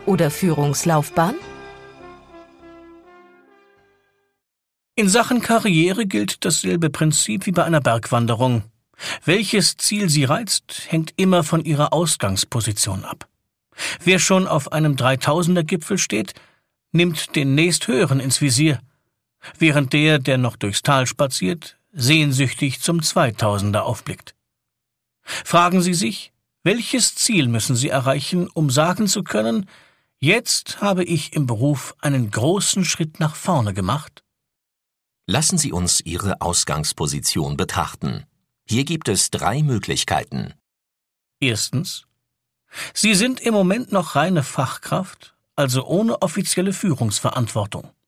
oder Führungslaufbahn? In Sachen Karriere gilt dasselbe Prinzip wie bei einer Bergwanderung. Welches Ziel Sie reizt, hängt immer von Ihrer Ausgangsposition ab. Wer schon auf einem 3000er-Gipfel steht, nimmt den nächsthöheren ins Visier, während der noch durchs Tal spaziert, sehnsüchtig zum 2000er aufblickt. Fragen Sie sich, welches Ziel müssen Sie erreichen, um sagen zu können, jetzt habe ich im Beruf einen großen Schritt nach vorne gemacht? Lassen Sie uns Ihre Ausgangsposition betrachten. Hier gibt es 3 Möglichkeiten. Erstens: Sie sind im Moment noch reine Fachkraft, also ohne offizielle Führungsverantwortung.